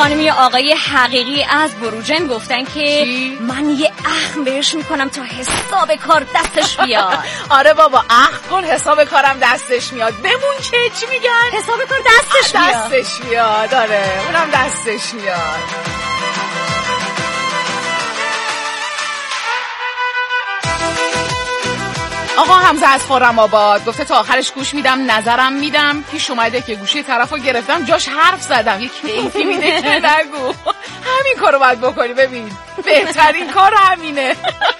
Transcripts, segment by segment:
خانم یا آقای حقیقی از بروجن گفتن که من یه اخم بهش میکنم تا حساب کار دستش بیاد. آره بابا اخم کن حساب کارم دستش میاد. بمون که چی میگن؟ حساب کار دستش میاد. آره اونم دستش میاد. آقا حمزه از خرم آباد گفته تا آخرش گوش میدم، نظرم میدم. پیش اومده که گوشی طرفو گرفتم جاش حرف زدم، یک کیفی میده که نگو. همین کارو باید بکنی. ببین بهترین کار همینه.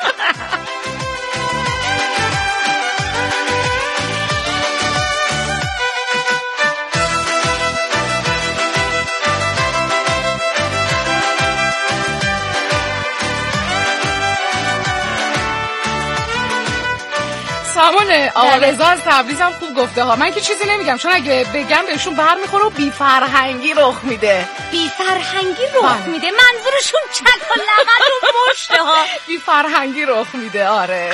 سامانه آقا رضا از تبریز هم خوب گفته ها. من که چیزی نمیگم چون اگه بگم بهشون برمیخوره و بی فرهنگی رخ میده. بی فرهنگی رخ میده منظورشون چک و لغت و مشته ها. بی فرهنگی رخ میده. آره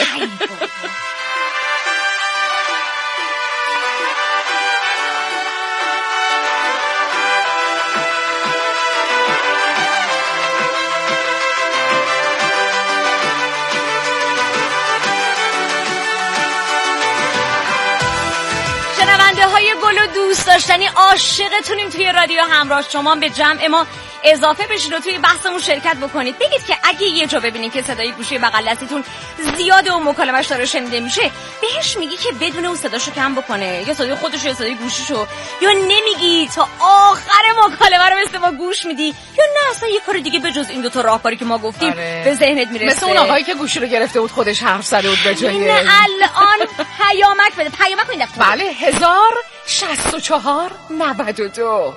های گل و دوست داشتنی عاشقتونیم توی رادیو همراه شما. به جمع ما اضافه بشید و توی بحثمون شرکت بکنید. بگید که اگه یه جا ببینید که صدای گوشی بغل دستتون زیاده و مکالمه‌اش داره شنیده میشه، بهش میگی که بدون اون صداشو کم بکنه، یا صدای خودش یا صدای گوشیشو، یا نمیگی تا آخر مکالمه رو مثل ما گوش میدی، یا نه اصلا یه کار دیگه به جز این دو تا راهکاری که ما گفتیم به ذهنت میرسه. مثل اون آقایی که گوشی رو گرفته بود خودش حرف زده بود به جای الان پیامک بده. پیامک این دفعه بله 1064 92.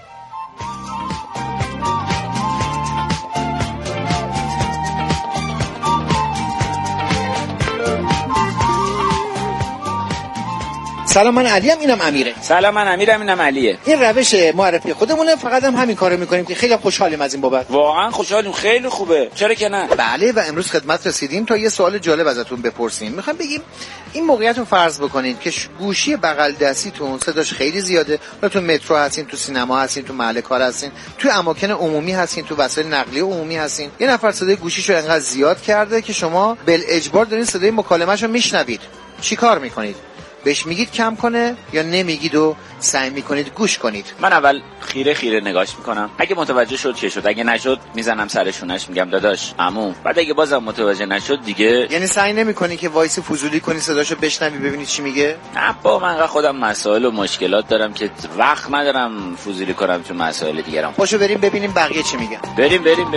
سلام من علیم اینم امیره. سلام من امیرم اینم علیه. این روش معرفی خودمونه، فقط هم همین کارو میکنیم که خیلی خوشحالیم از این بابت. واقعا خوشحالیم، خیلی خوبه، چرا که نه. بله و امروز خدمت رسیدیم تا یه سوال جالب ازتون بپرسیم. میخوام بگیم این موقعیت رو فرض بکنید که گوشی بغل دستیتون صداش خیلی زیاده، یا تو مترو هستین، تو سینما هستین، تو محل کار هستین، تو اماکن عمومی هستین، تو وسایل نقلیه عمومی هستین. یه نفر صدای گوشیشو انقدر زیاد کرده که شما بالاجبار دارین صدای مکالمه‌شو میشنوید. چیکار میکنید؟ بهش میگید کم کنه یا نمیگید و سعی میکنید گوش کنید؟ من اول خیره نگاش میکنم، اگه متوجه شد چه شد، اگه نشد میزنم سر شونش میگم داداش عمو، بعد اگه بازم متوجه نشد دیگه. یعنی سعی نمیکنی که وایس فضولی کنی صداشو بشنوی ببینید چی میگه؟ نه با من خودم مسائل و مشکلات دارم که وقت ندارم فضولی کنم تو مسائل دیگرم. پاشو بریم ببینیم بقیه چی میگن. بریم.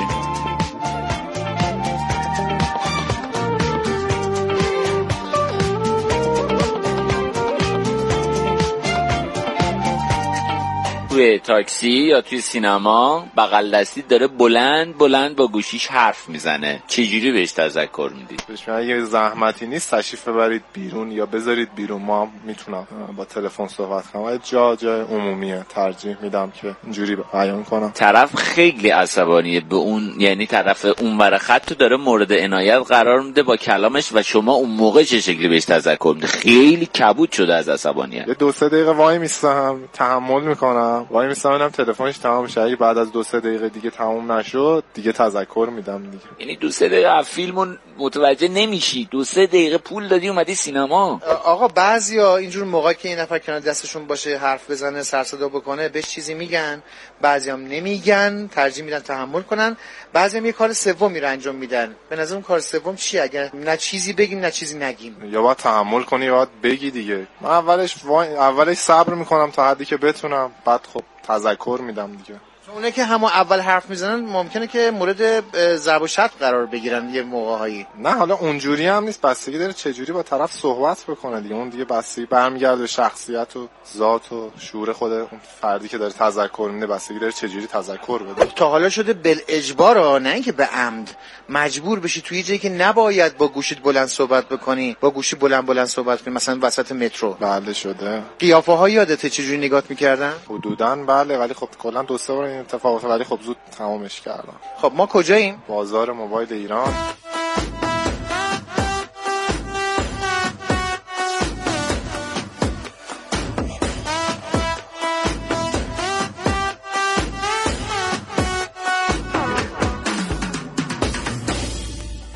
توی تاکسی یا توی سینما بغل دستی داره بلند با گوشیش حرف میزنه، چجوری بهش تذکر میدید؟ اگه زحمتی نیست تشریف ببرید بیرون یا بذارید بیرون، ما میتونم با تلفن صحبت کنم. جای عمومیه ترجیح میدم که اینجوری بیان کنم. طرف خیلی عصبانیه به اون، یعنی طرف اونور خط داره مورد عنایت قرار میده با کلامش و شما اون موقع چه شکلی بهش تذکر میدید؟ خیلی کبود شده از عصبانیت. یه 2-3 دقیقه وای میستم، تحمل میکنم، وای میستم ببینم تلفنش تمام شه. اگه بعد از 2-3 دقیقه دیگه تمام نشد دیگه تذکر میدم دیگه. یعنی 2-3 دقیقه فیلمون متوجه نمیشی، 2-3 دقیقه پول دادی اومدی سینما. آقا بعضیا اینجور موقعی که این نفر کنار دستشون باشه حرف بزنه سر صدا بکنه بهش چیزی میگن، بعضیام نمیگن، ترجیح میدن تحمل کنن، بعضیام یه کار سومی رو انجام میدن. به نظر اون کار سوم چیه؟ اگه نه چیزی بگیم نه چیزی نگیم، یا باید تحمل کنی یا باید بگی دیگه. من اولش صبر میکنم تا حدی که بتونم، بعد خب تذکر میدم دیگه. اونه که همون اول حرف میزنن ممکنه که مورد ضرب و شتم قرار بگیرن یه موقع‌هایی. نه حالا اونجوری هم نیست، بستگی داره چه جوری با طرف صحبت بکنه دیگه. اون دیگه بستگی برمیگرده به شخصیت و ذات و شعور خود اون فردی که داره تذکر میده، بستگی داره چه جوری تذکر بده. تا حالا شده بالاجبار، نه اینکه به عمد مجبور بشی توی جایی که نباید با گوشیت بلند صحبت بکنی، با گوشی بلند صحبت کنی، مثلا وسط مترو؟ بله شده. قیافه‌ها یادته چه جوری نگات می‌کردن؟ حدوداً بله، ولی خب کلا 2-3 بار این اتفاق، ولی خب زود تمامش کردم. خب ما کجاییم؟ بازار موبایل ایران.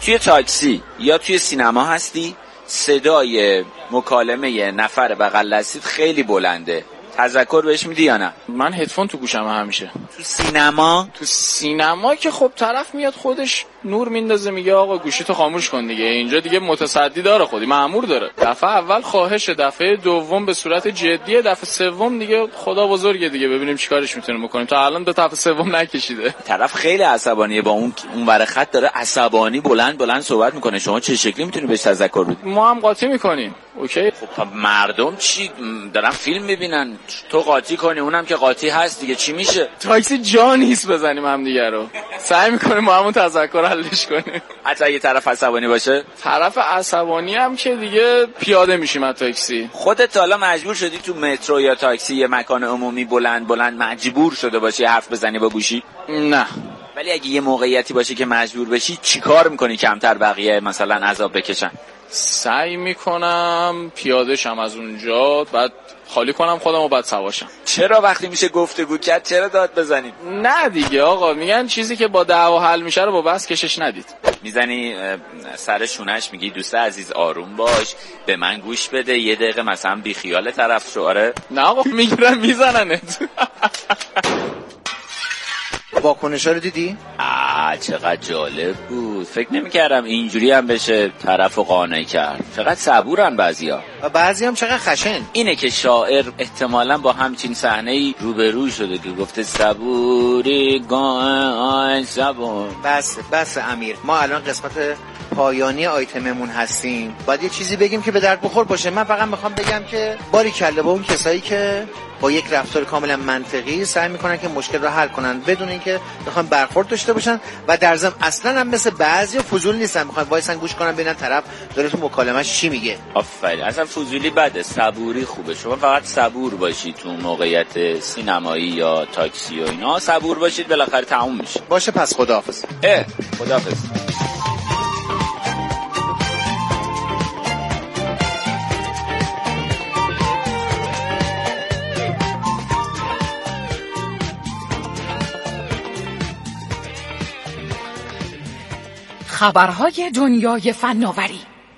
توی تاکسی یا توی سینما هستی، صدای مکالمه نفر بغل دستیت خیلی بلنده، تذکر بهش میدی یا نه؟ من هدفون تو گوشم همیشه. تو سینما که خب طرف میاد خودش نور میندازه میگه آقا گوشیتو خاموش کن دیگه، اینجا دیگه متصدی داره، خودی مأمور داره. دفعه اول خواهشه، دفعه دوم به صورت جدیه، دفعه سوم دیگه خدا بزرگه دیگه، ببینیم چیکارش میتونیم بکنیم. تا الان 2 دفعه سوم نکشیده. طرف خیلی عصبانیه، با اون ور خط داره عصبانی بلند صحبت میکنه، شما چه شکلی میتونی بهش تذکر بدی؟ ما هم قاطی میکنیم. اوکی. خب مردم چی دارن فیلم میبینن، تو قاطی کنی اونم که قاطی هست دیگه، چی میشه؟ تاکسی جا نیست بزنیم هم دیگه رو، سعی میکنیم با همون تذکر حلش کنیم. حتی اگه طرف عصبانی باشه؟ طرف عصبانی هم که دیگه پیاده میشیم از تاکسی. خودت حالا مجبور شدی تو مترو یا تاکسی یا مکان عمومی بلند مجبور شده باشی حرف بزنی با گوشی؟ نه. ولی اگه یه موقعیتی باشه که مجبور بشی، چیکار میکنی کمتر بقیه مثلا عذاب بکشن؟ سعی میکنم پیاده شم از اونجا، بعد خالی کنم خودم و بعد سواشم. چرا وقتی میشه گفتگو کرد چرا داد بزنید؟ نه دیگه آقا، میگن چیزی که با دعوا حل میشه رو با بس کشش ندید. میزنی سر شونش میگی دوست عزیز آروم باش، به من گوش بده، یه دقیقه مثلا بی خیال طرف شو. آره نه آقا، میگیرن میزننت. واکنش‌ها رو دیدی؟ چقدر جالب بود، فکر نمی‌کردم اینجوری هم بشه طرفو قانع کرد. چقدر صبورن بعضیا و بعضی هم چقدر خشن. اینه که شاعر احتمالاً با همچین صحنه‌ای روبرو شده که گفته صبوری گان صبور. بس امیر، ما الان قسمت پایانی آیتممون هستیم، باید یه چیزی بگیم که به درد بخور باشه. من فقط میخوام بگم که باریکلا با اون کسایی که با یک رفتار کاملا منطقی سعی میکنن که مشکل رو حل کنن بدون اینکه بخوام برخورد داشته باشن، و در ضمن اصلا هم مثل بعضیا فضول نیستن، میخوان وایسن گوش کنن ببینن طرف داره تو مکالمه‌اش چی میگه. آفرین، اصلا فضولی بده، صبوری خوبه. شما فقط صبور باشید تو موقعیت سینمایی یا تاکسی و اینا، صبور باشید بالاخره تموم میشه. باشه پس خداحافظ. خداحافظ. خبرهای دنیای فناوری.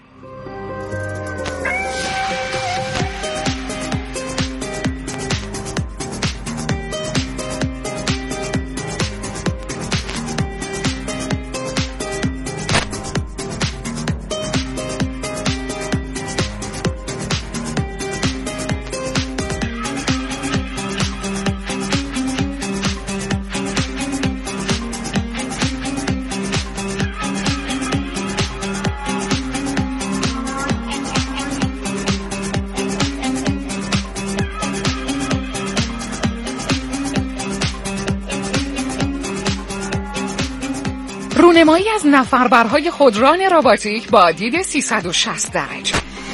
رونمایی از نفربرهای خودران رباتیک با دید 360 درجه.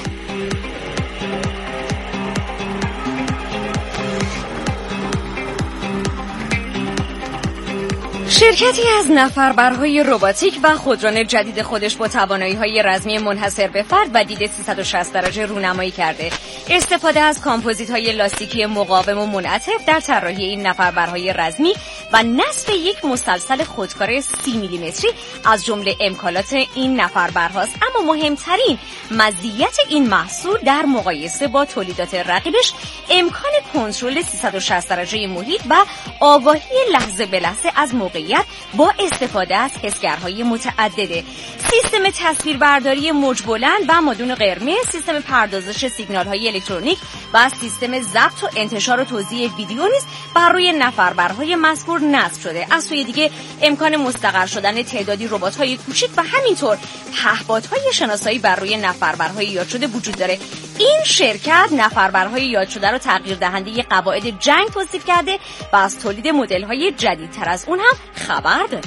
شرکتی از نفربرهای رباتیک و خودران جدید خودش با توانایی‌های رزمی منحصر به فرد و دید 360 درجه رونمایی کرده. استفاده از کامپوزیت‌های لاستیکی مقاوم و منعطف در طراحی این نفربرهای رزمی و نصب یک مسلسل خودکار 30 میلیمتری از جمله امکانات این نفربرهاست. اما مهمترین مزیت این محصول در مقایسه با تولیدات رقیبش امکان کنترل 360 درجه محیط و آگاهی لحظه به لحظه از موقعیت با استفاده از حسگرهای متعدده. سیستم تصویربرداری موج بلند و مادون قرمز، سیستم پردازش سیگنال‌های الکترونیک و سیستم ضبط و انتشار و توزیع ویدیو نیز بر روی نفربرهای مذکور نصب شده. از سوی دیگه امکان مستقر شدن تعدادی ربات‌های کوچک و همینطور پهپادهای شناسایی بر روی نفربرهای یاد شده وجود داره. این شرکت نفربرهای یاد شده رو تغییر دهنده قواعد جنگ توصیف کرده و از تولید مدل‌های جدیدتر از اون هم خبر داده.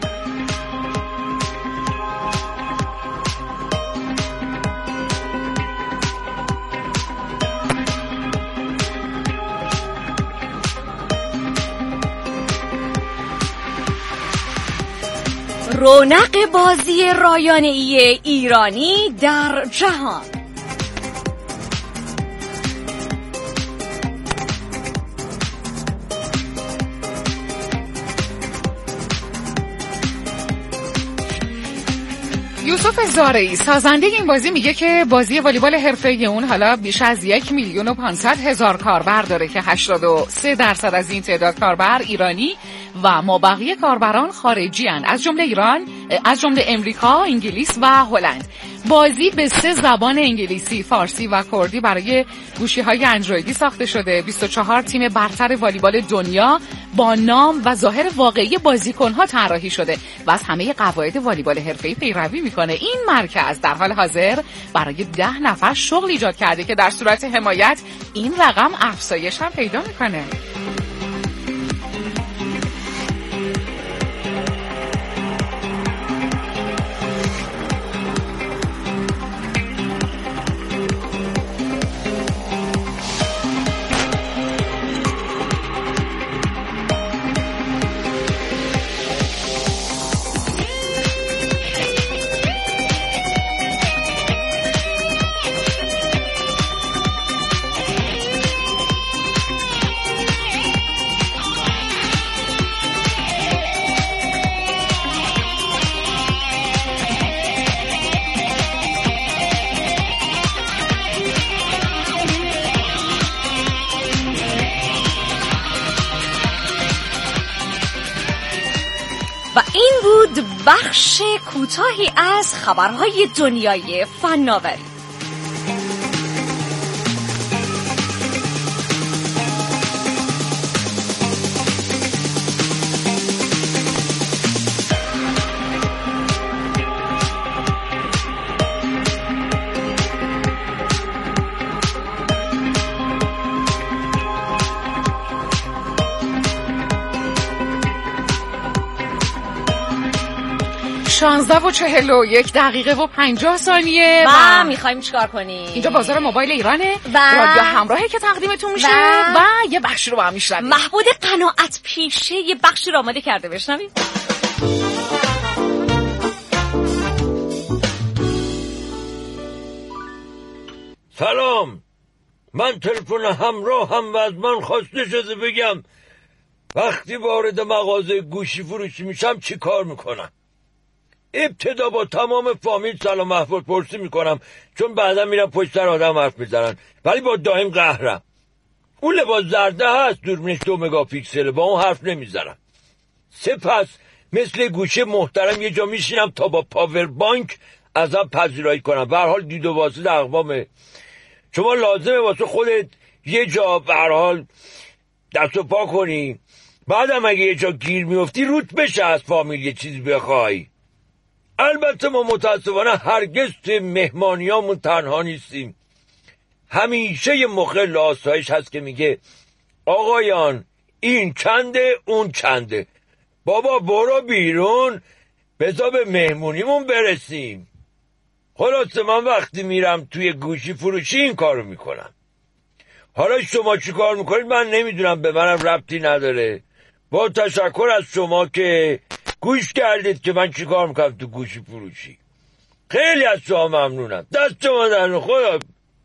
رونق بازی رایانه‌ای ایرانی در جهان. یوسف زارعی سازنده این بازی میگه که بازی والیبال حرفه‌ای اون حالا بیش از 1,500,000 کاربر داره که 83% از این تعداد کاربر ایرانی و مابقی کاربران خارجی هستند، از جمله امریکا، انگلیس و هلند. بازی به 3 زبان انگلیسی، فارسی و کردی برای گوشی‌های اندرویدی ساخته شده. 24 تیم برتر والیبال دنیا با نام و ظاهر واقعی بازیکن‌ها طراحی شده و از همه قواعد والیبال حرفه‌ای پیروی می‌کنه. این مرکز در حال حاضر برای 10 نفر شغل ایجاد کرده که در صورت حمایت این رقم افزایش هم پیدا می‌کنه. و این بود بخش کوتاهی از خبرهای دنیای فناوری. شانزده و 41 دقیقه و 50 ثانیه و میخوایم چیکار کنیم؟ اینجا بازار موبایل ایرانه و رادیو همراهی که تقدیمتون میشه و یه بخشی رو با هم میشنویم. محمود قناعت پیشه یه بخشی رو آماده کرده، بشنویم. سلام، من تلفن همراه هم و از من خواسته شده بگم وقتی وارد مغازه گوشی فروشی میشم چی کار میکنم. ابتدا با تمام فامیل سلام احوال پرسی میکنم، چون بعدا میرم پشت سر آدم حرف میزنن، ولی با دائم قهرم. اون لباس زرده هست، دوربینش 2 مگاپیکسله، با اون حرف نمیزنم. سپس مثل گوشه محترم یه جا میشینم تا با پاور بانک ازم پذیرایی کنم. به هر حال دید و واسه اقوامه، شما لازمه واسه خودت یه جا به هر حال دست و پا کنی، بعدم اگه یه جا گیر میفتی روت بشه از فامیل یه چیزی بخوای. البته ما متاسفانه هرگز توی مهمانیامون تنها نیستیم. همیشه یه مخل آسایش هست که میگه آقایان این چنده اون چنده، بابا برو بیرون بذار به مهمونیمون برسیم. خلاصه من وقتی میرم توی گوشی فروشی این کارو میکنم. حالا شما چی کار میکنید من نمیدونم، به منم ربطی نداره. با تشکر از شما که گوش کردید که من چی کار میکنم تو گوشی فروشی. خیلی از شما ممنونم. دست شما در خدا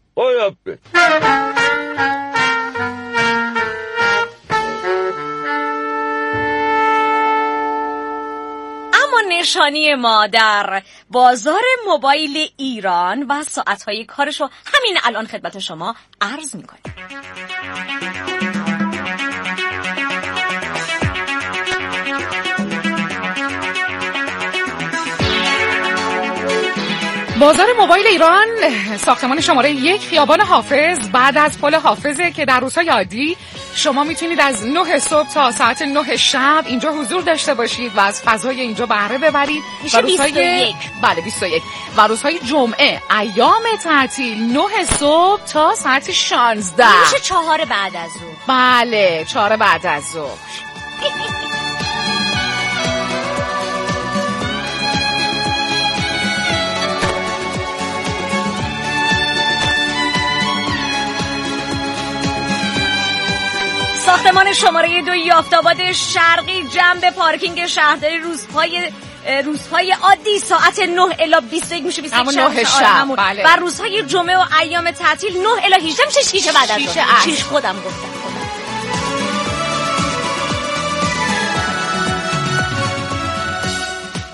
نشانی ما در بازار موبایل ایران و ساعتهای کارش رو همین الان خدمت شما عرض میکنیم. بازار موبایل ایران ساختمان شماره 1 خیابان حافظ بعد از پل حافظه که در روزهای عادی شما میتونید از 9 صبح تا ساعت 9 شب اینجا حضور داشته باشید و از فضای اینجا بهره ببرید. میشه 21. بله 21 و روزهای جمعه ایام تعطیل 9 صبح تا ساعت 16. میشه 4 بعد از ظهر. بله 4 بعد از ظهر. ساختمان شماره 2 یافت‌آباد شرقی جنب پارکینگ شهرداری روزهای عادی ساعت 9 الی 21 میشه 21 9 شب بله. و روزهای جمعه و ایام تعطیل 9 الی 18 میشه 6 بعد از ظهر. 6 خودم گفتم.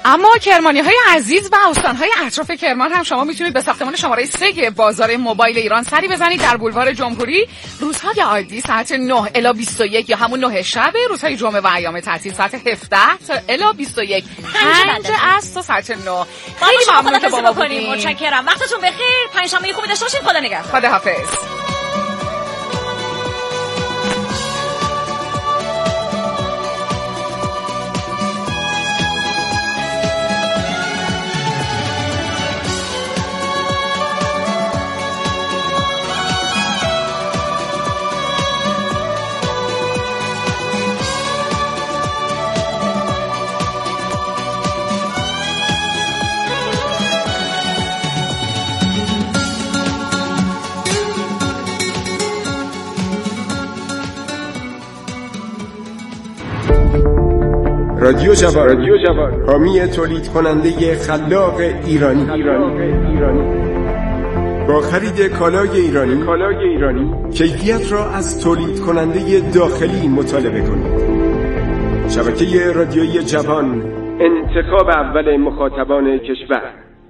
اما کرمانی‌های عزیز و استان‌های اطراف کرمان هم شما میتونید به ساختمان شماره 3 بازار موبایل ایران سری بزنید در بولوار جمهوری. روزهای عادی ساعت 9 الی 21 یا همون 9 شب، روزهای جمعه و ایام تعطیل ساعت 17 تا الی 21 5 عصر تا ساعت 9. خیلی ممنون که با ما بودین. متشکرم. وقتتون بخیر. پنجشنبه خوبی داشته باشید. خدا نگهدار. خداحافظ. رادیو جوان حامی تولید کننده خلاق ایرانی. با خرید کالای ایرانی کیفیت را از تولید کننده داخلی مطالبه کنید. شبکه رادیویی جوان، انتخاب اول مخاطبان کشور.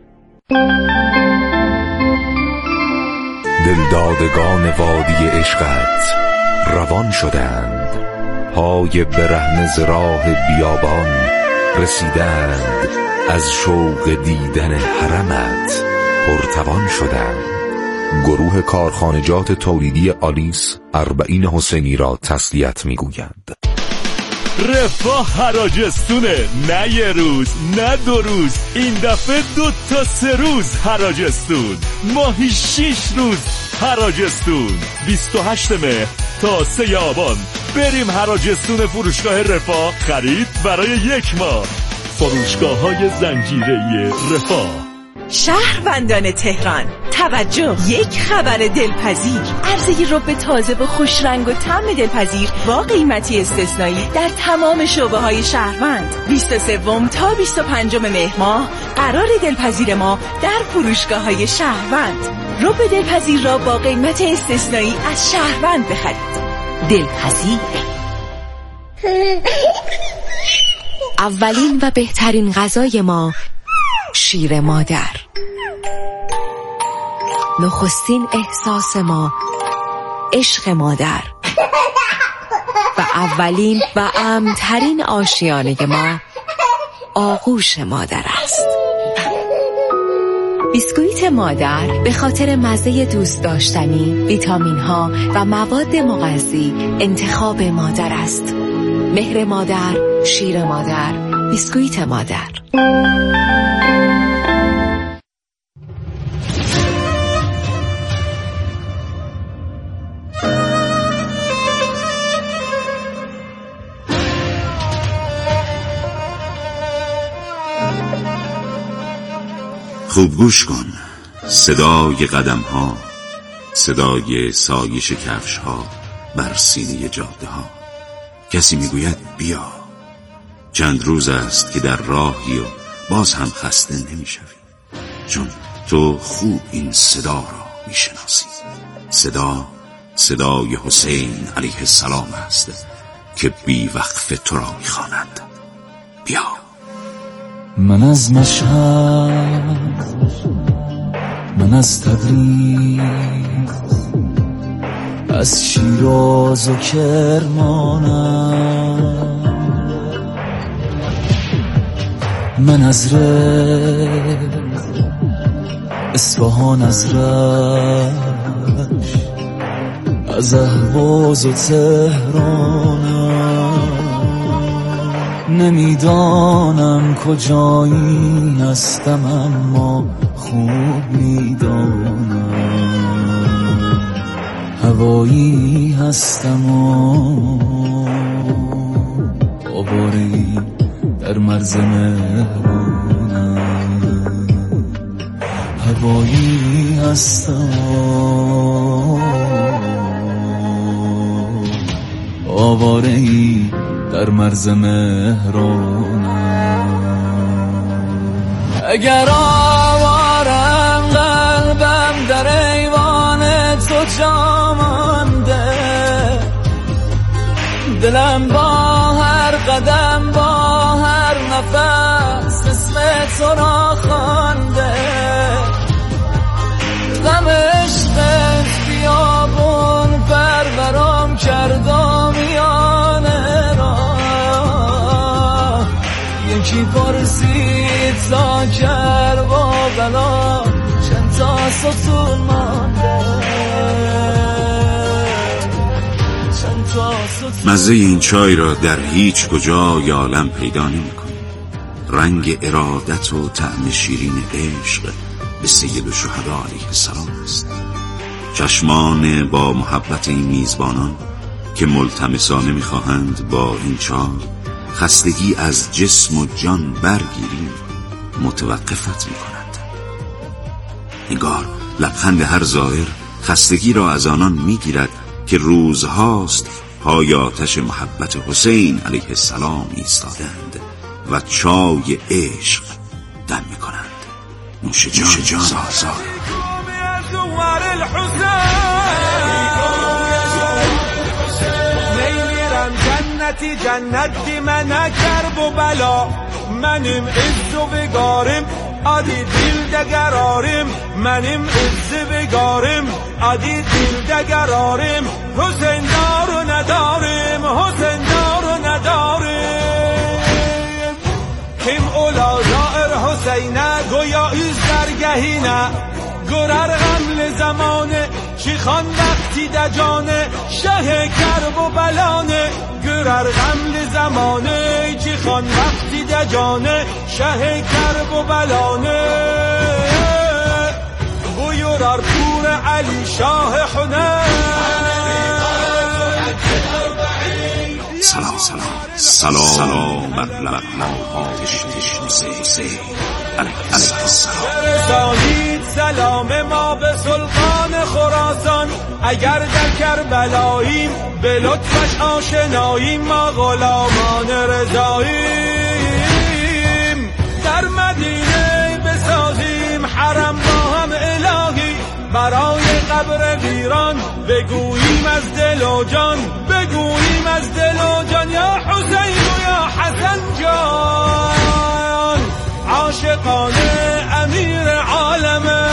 دلدادگان وادی عشقت روان شدند، پای برهنه ز راه بیابان رسیدند، از شوق دیدن حرمت پرتوان شدند. گروه کارخانجات تولیدی آلیس 40 حسینی را تسلیت میگویند. رفاه حراجستونه، نه یه روز نه 2 روز، این دفعه 2 تا 3 روز حراجستون، ماهی 6 روز حراجستون. 28 مهر تا 3 آبان بریم حراجستون فروشگاه رفاه، خرید برای 1 ماه. فروشگاه‌های زنجیره‌ای رفاه. شهروندان تهران توجه، یک خبر دلپذیر. عرضه رب تازه و خوش رنگ و طعم دلپذیر با قیمتی استثنایی در تمام شعبه‌های شهروند. 23 تا 25 مهر ماه قرار دلپذیر ما در فروشگاه‌های شهروند. رب دلپذیر را با قیمت استثنایی از شهروند بخرید. دلپذیر. اولین و بهترین غذای ما شیر مادر. نخستین احساس ما عشق مادر و اولین و امن‌ترین آشیانه ما آغوش مادر است. بیسکویت مادر به خاطر مزه دوست داشتنی، ویتامین ها و مواد مغذی انتخاب مادر است. مهر مادر، شیر مادر، بیسکویت مادر. خوب گوش کن، صدای قدم ها، صدای سایش کفش ها بر سینه جاده ها. کسی میگوید بیا. چند روز است که در راهی و باز هم خسته نمیشوی، چون تو خوب این صدا را میشناسی. صدای حسین علیه السلام است که بی وقف تو را میخواند. بیا. من از مشهد، من از تبریز، از شیراز و کرمانم، من از اصفهان، از رشت، از اهواز و تهرانم. نمیدانم کجایی هستم اما خوب میدانم هوایی هستم و آواره‌ای در مرز مهرانم. هوایی هستم و آواره‌ای در مرز مهرانم. اگر آوارم قلبم در ایوان تو جا مانده، دلم با هر قدم با هر نفس میپرسید زاکر با بلا چند تا ستون مانده. مزه این چای را در هیچ کجای عالم پیدا نمی‌کنی. رنگ ارادت و طعم شیرین عشق به سید الشهدا علیه السلام است. چشمان با محبت این میزبانان که ملتمسانه می‌خواهند با این چای خستگی از جسم و جان برگیری متوقفت می‌کنند. انگار لبخند هر زائر خستگی را از آنان می‌گیرد که روزهاست پای آتش محبت حسین علیه السلام ایستادند و چای عشق دم می‌کنند. نوش جان زار جنتی جنتی من کرب و بلا منیم عز و بگارم عادی دل دگرارم منیم عز بگارم عادی دل دگرارم حسین دارو ندارم حسین دارو ندارم کم اولا زائر حسینه گویا ایز درگهینه گرر غمل زمانه چی خان وقتی دجانه شه کرب و بلانه گرر غمل زمانه چی خان وقتی دجانه شه کرب و بلانه بویرار پور علی شاه حنه. سلام بر آتش حسین علیه السلام. رسانید سلام ما به سلطان خراسان اگر در کربلاییم به لطفش آشناییم ما غلامان رضاییم در مدینه بسازیم حرم با هم الهی برای قبر ویران بگوییم از دل و جان بگوییم از دل و جان یا حسین و یا حسن جان عاشقانه امیر عالمه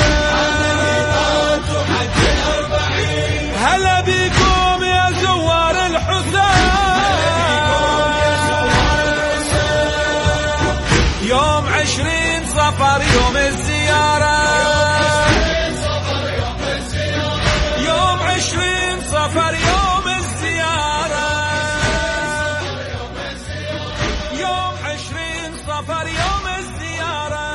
هلا بكم يا زوار الحسين يوم 20 صفر يوم الزيارة يوم 20 صفر يوم الزيارة يوم 20 صفر يوم الزيارة.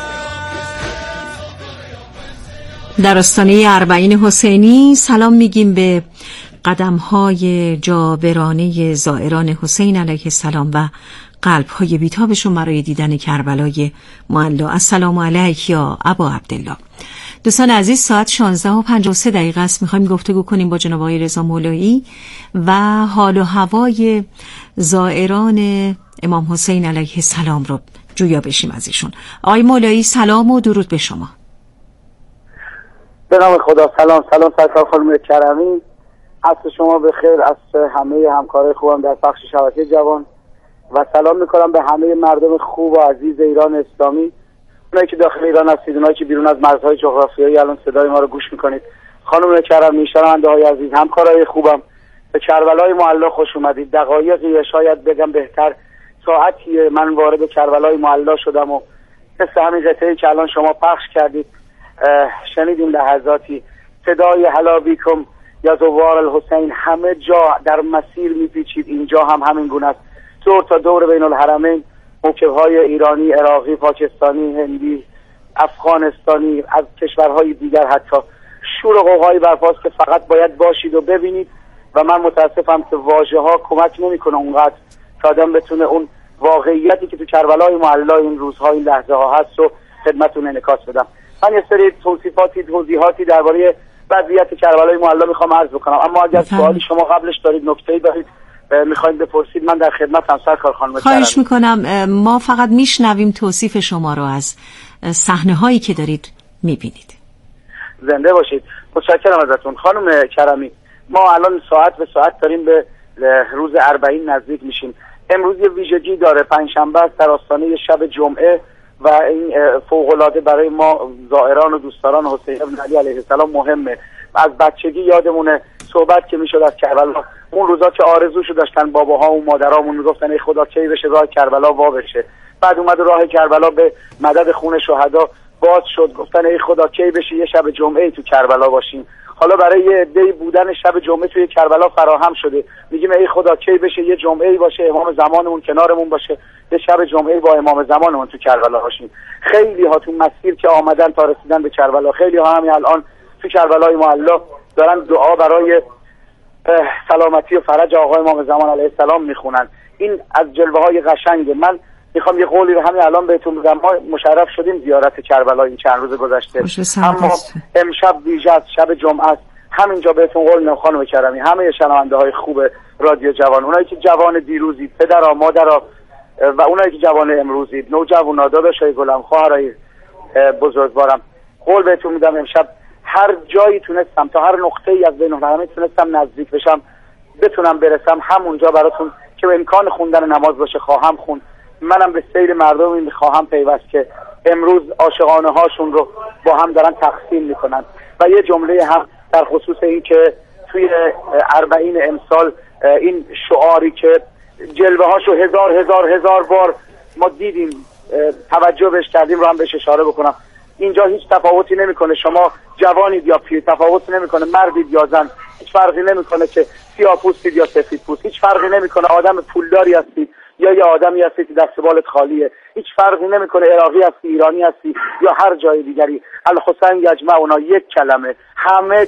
در آستانه اربعین حسینی سلام میگیم به قدم‌های جابرانه زائران حسین علیه السلام و قلب‌های بیتابشون برای دیدن کربلای معلا. السلام علیک یا ابا عبدالله. دوستان عزیز، ساعت 16:53 است. میخوایم گفتگو کنیم با جناب آقای رضا مولایی و حال و هوای زائران امام حسین علیه السلام رو جویا بشیم از ایشون. آقای مولایی سلام و درود به شما. به نام خدا. سلام سرکار خانم کرمی، عصر شما بخیر، عصر همه همکارای خوبم در بخش شبکه جوان و سلام میکنم به همه مردم خوب و عزیز ایران اسلامی، اونایی که داخل ایران هستید، اونایی که بیرون از مرزهای جغرافیایی الان صدای ما رو گوش میکنید. خانم کرمی، شنونده های عزیز، همکارای خوبم، به کربلای معلا خوش اومدید. دقایقی شاید بگم بهتر ساعتی من وارد کربلای معلا شدم و مثل همین قطعه‌ای که الان شما پخش کردید شنیدیم لحظاتی صدای هلا بیکم یا زوار الحسین همه جا در مسیر میپیچید. اینجا هم همین گونه است، دور تا دور بین الحرمین موکب‌های ایرانی، عراقی، پاکستانی، هندی، افغانستانی، از کشورهای دیگر حتی شور و غوغایی برپاست که فقط باید باشید و ببینید و من متاسفم که واژه‌ها کمک نمی‌کنه اونقدر تا آدم بتونه اون واقعیتی که تو کربلای معلا این روزها این لحظه ها هست رو خدمتتون انعکاس بدم. من یه سری توضیحاتی درباره وضعیت کربلای معلا میخوام عرض بکنم، اما اگر سوالی شما قبلش دارید، نکته‌ای دارید میخواید بپرسید، من در خدمتم سرکار خانم. خواهش میکنم، ما فقط میشنویم توصیف شما رو از صحنه هایی که دارید میبینید. زنده باشید. متشکرم ازتون خانم کرمی. ما الان ساعت به ساعت داریم به روز اربعین نزدیک میشیم. امروز یه ویژگی داره، پنجشنبه است، در آستانه شب جمعه و این فوق‌العاده برای ما زائران و دوستداران حسین بن علی علیه السلام مهمه. از بچگی یادمونه صحبت که میشد از کربلا، اون روزا که آرزوشو داشتن باباها و مادرامون، میگفتن ای خدا کی بشه راه کربلا وا بشه. بعد اومد راه کربلا به مدد خون شهدا باز شد. گفتن ای خدا کی بشه یه شب جمعه تو کربلا باشیم. حالا برای یه عده‌ای بودن شب جمعه توی کربلا فراهم شده. میگیم ای خدا کی بشه یه جمعه‌ای باشه امام زمانمون کنارمون باشه، یه شب جمعه با امام زمانمون تو کربلا باشیم. خیلی ها تو مسیر که آمدن تا رسیدن به کربلا، خیلی ها همین الان تو کربلای معلی دارن دعا برای سلامتی و فرج آقای امام زمان علیه السلام میخونن. این از جلوه های قشنگه. من میخوام یه قولی رو همین الان بهتون بگم. ما مشرف شدیم زیارت کربلا این چند روز گذشته، اما امشب ویژه از شب جمعه است. همینجا بهتون قول میدم خانم کرمی، همه شنونده های خوب رادیو جوان، اونایی که جوان دیروزید، پدرها مادرها و اونایی که جوان امروزید، نوجوانا، داداشای گلم، خواهرای بزرگوارم، قول بهتون میدم امشب هر جایی تونستم تا هر نقطه‌ای از بین العالمین تونستم نزدیک بشم، بتونم برسم همونجا براتون که امکان خوندن نماز باشه خواهم خوند. منم به سیر مردمی میخواهم پیوست که امروز عاشقانه هاشون رو با هم دارن تقسیم میکنن. و یه جمله هم در خصوص این که توی 40 امسال این شعاری که جلوه هاشو هزار بار ما دیدیم، توجه بهش کردیم، رو هم بهش اشاره بکنم. اینجا هیچ تفاوتی نمیکنه شما جوانید یا پیر، تفاوت نمیکنه مردید یا زن، هیچ فرقی نمیکنه که سیاه‌پوستید یا سفیدپوست، هیچ فرقی نمیکنه آدم پولداری هستید یا یه آدمی هستی که دست بالت خالیه، هیچ فرقی نمیکنه عراقی هستی، ایرانی هستی یا هر جای دیگری. الحسین یجمعنا، یک کلمه، همه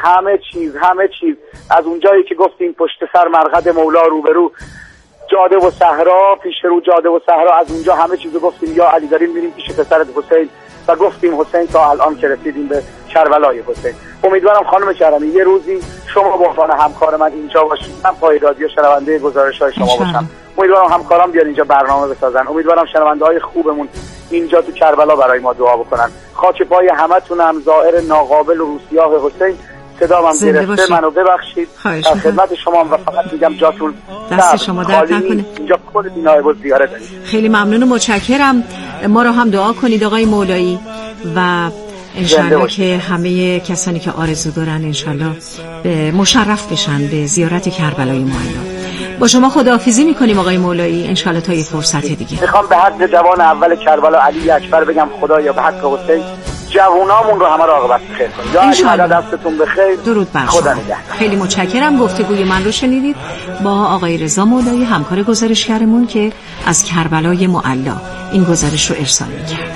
چیز از اونجایی که گفتیم پشت سر مرقد مولا روبرو جاده و صحرا، پیش رو جاده و صحرا، از اونجا همه چیزو گفتیم. یا علی داریم میریم پیش پسرت حسین و گفتیم حسین تا الان که رسیدیم به کربلای حسین. امیدوارم خانم کرمی یه روزی شما به عنوان همکار من اینجا باشید، من پای رادیو شنونده گزارش‌های شما باشم. امیدوارم همکارام بیان اینجا برنامه بسازن. امیدوارم شنونده‌های خوبمون اینجا تو کربلا برای ما دعا بکنن. خاک پای همتونم، زائر ناقابل و روسیاه حسین. صدام هم گرفته، منو ببخشید. در خدمت شما و فقط میگم جاتون دست شما درد نکنه. اینجا کل بینای زیارت دارید. خیلی ممنون و متشکرم. ما رو هم دعا کنید آقای مولایی و انشالله که همه کسانی که آرزو دارن انشالله مشرف بشن به زیارت کربلای معلی. با شما خداحافظی میکنیم آقای مولایی، انشالله تا یه فرصت دیگه. میخوام به حق جوان اول کربلا علی اکبر بگم خدایا به حق حسین جوانامون رو همه رو عاقبت خیر کن. یا علی دستتون بخیر. درود بر شما. خیلی متشکرم. گفتگوی من رو شنیدید با آقای رضا مولایی، همکار گزارشگرمون که از کربلای معلی این گزارش رو ارسال می‌کرد.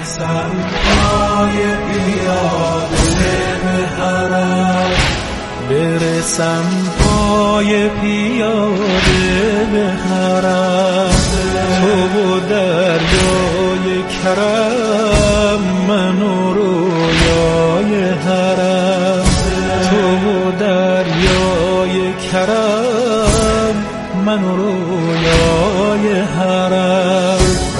برسم پای پیاده به حرم، تو و دریای کرم، من و رویای حرم، تو و دریای کرم، من و رویای حرم.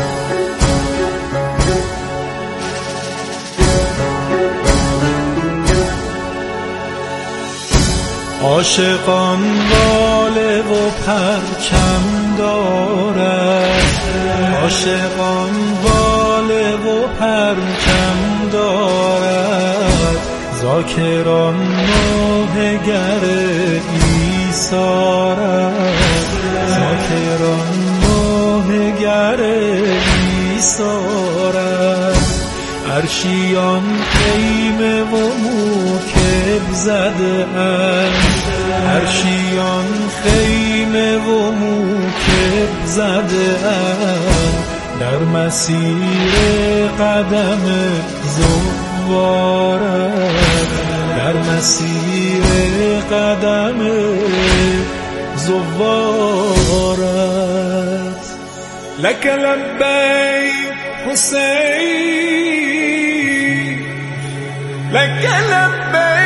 عاشقان واله و پرچم دارد، عاشقان واله و پرچم دارد، ذاکران نوحه‌گر ایثارد، ذاکران نوحه‌گر ایثارد. عرشیان خیمه و موکب زده اند، عرشیان خیمه و موکب زده اند، در مسیر قدم زوارت، در مسیر قدم زوارت. لک لبیک حسین، لك لبيك